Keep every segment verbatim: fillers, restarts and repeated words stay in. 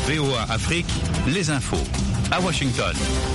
V O A Afrique, les infos à Washington.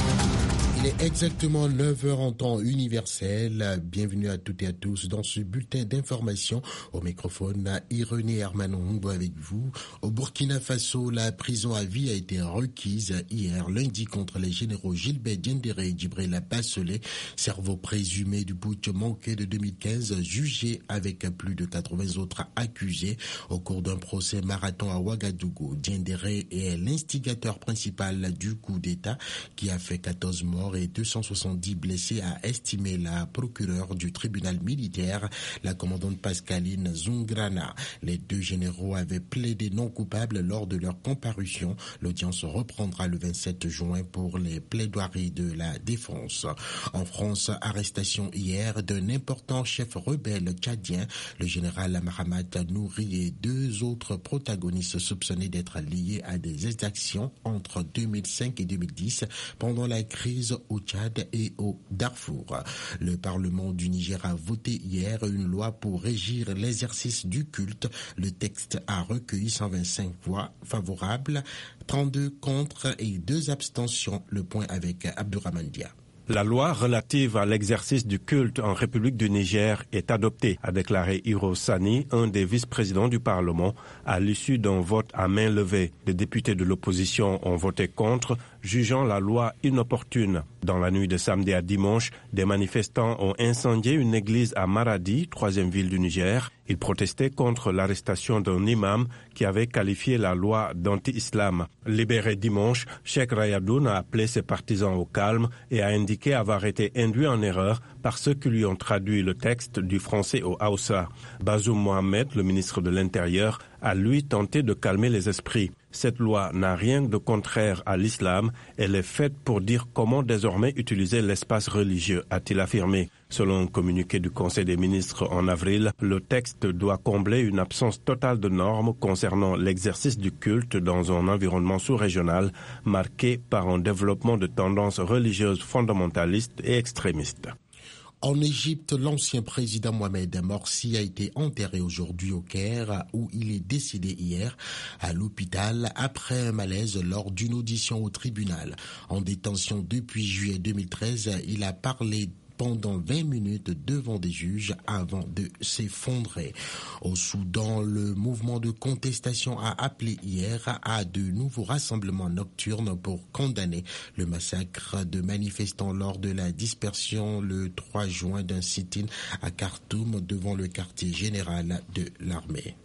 Il est exactement neuf heures en temps universel. Bienvenue à toutes et à tous dans ce bulletin d'information. Au microphone, Irénée Hermanongo avec vous. Au Burkina Faso, la prison à vie a été requise hier lundi contre les généraux Gilbert Diendéré et Djibril Bassolé, cerveau présumé du putsch manqué de deux mille quinze, jugé avec plus de quatre-vingts autres accusés au cours d'un procès marathon à Ouagadougou. Diendéré est l'instigateur principal du coup d'État qui a fait quatorze morts et deux cent soixante-dix blessés, a estimé la procureure du tribunal militaire, la commandante Pascaline Zungrana. Les deux généraux avaient plaidé non coupables lors de leur comparution. L'audience reprendra le vingt-sept juin pour les plaidoiries de la défense. En France, arrestation hier d'un important chef rebelle tchadien, le général Mahamat Nouri, et deux autres protagonistes soupçonnés d'être liés à des exactions entre deux mille cinq et deux mille dix pendant la crise au Tchad et au Darfour. Le Parlement du Niger a voté hier une loi pour régir l'exercice du culte. Le texte a recueilli cent vingt-cinq voix favorables, trente-deux contre et deux abstentions. Le point avec Abdourahmane Dia. La loi relative à l'exercice du culte en République du Niger est adoptée, a déclaré Hiro Sani, un des vice-présidents du Parlement, à l'issue d'un vote à main levée. Les députés de l'opposition ont voté contre, jugeant la loi inopportune. Dans la nuit de samedi à dimanche, des manifestants ont incendié une église à Maradi, troisième ville du Niger. Ils protestaient contre l'arrestation d'un imam qui avait qualifié la loi d'anti-islam. Libéré dimanche, Cheikh Rayadoun a appelé ses partisans au calme et a indiqué avoir été induit en erreur par ceux qui lui ont traduit le texte du français au Hausa. Bazoum Mohamed, le ministre de l'Intérieur, a lui tenté de calmer les esprits. Cette loi n'a rien de contraire à l'islam, elle est faite pour dire comment désormais utiliser l'espace religieux, a-t-il affirmé. Selon un communiqué du Conseil des ministres en avril, le texte doit combler une absence totale de normes concernant l'exercice du culte dans un environnement sous-régional marqué par un développement de tendances religieuses fondamentalistes et extrémistes. En Égypte, l'ancien président Mohamed Morsi a été enterré aujourd'hui au Caire, où il est décédé hier à l'hôpital après un malaise lors d'une audition au tribunal. En détention depuis juillet deux mille treize, il a parlé pendant vingt minutes devant des juges avant de s'effondrer. Au Soudan, le mouvement de contestation a appelé hier à de nouveaux rassemblements nocturnes pour condamner le massacre de manifestants lors de la dispersion le trois juin d'un sit-in à Khartoum devant le quartier général de l'armée.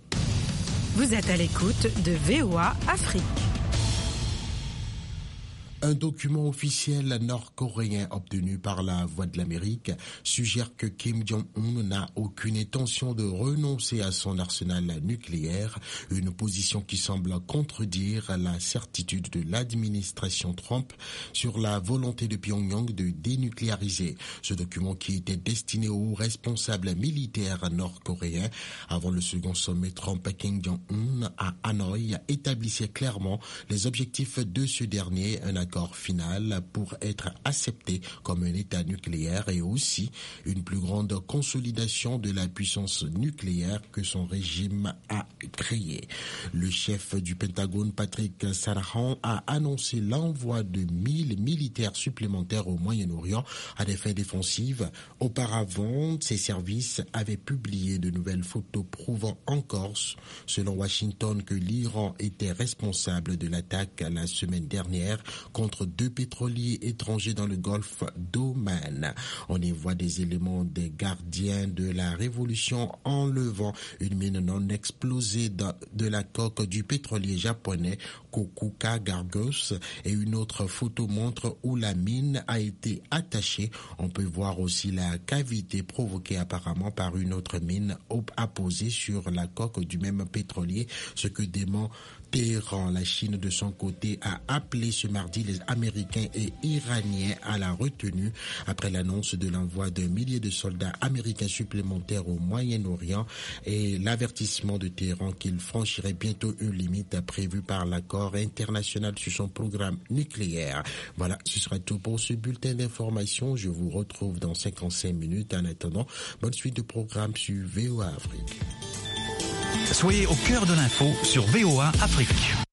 Vous êtes à l'écoute de V O A Afrique. Un document officiel nord-coréen obtenu par la Voix de l'Amérique suggère que Kim Jong-un n'a aucune intention de renoncer à son arsenal nucléaire, une position qui semble contredire la certitude de l'administration Trump sur la volonté de Pyongyang de dénucléariser. Ce document, qui était destiné aux responsables militaires nord-coréens avant le second sommet Trump-Kim Jong-un à Hanoï, établissait clairement les objectifs de ce dernier, un accord final pour être accepté comme un État nucléaire et aussi une plus grande consolidation de la puissance nucléaire que son régime a créée. Le chef du Pentagone, Patrick Shanahan, a annoncé l'envoi de mille militaires supplémentaires au Moyen-Orient à des fins défensives. Auparavant, ses services avaient publié de nouvelles photos prouvant encore, selon Washington, que l'Iran était responsable de l'attaque la semaine dernière contre deux pétroliers étrangers dans le golfe d'Oman. On y voit des éléments des gardiens de la révolution enlevant une mine non explosée de la coque du pétrolier japonais Kokuka Gargos, et une autre photo montre où la mine a été attachée. On peut voir aussi la cavité provoquée apparemment par une autre mine apposée sur la coque du même pétrolier, ce que dément Téhéran. La Chine, de son côté, a appelé ce mardi les Américains et Iraniens à la retenue après l'annonce de l'envoi d'un millier de soldats américains supplémentaires au Moyen-Orient et l'avertissement de Téhéran qu'il franchirait bientôt une limite prévue par l'accord international sur son programme nucléaire. Voilà, ce sera tout pour ce bulletin d'information. Je vous retrouve dans cinquante-cinq minutes. En attendant, bonne suite de programme sur V O A Afrique. Soyez au cœur de l'info sur V O A Afrique.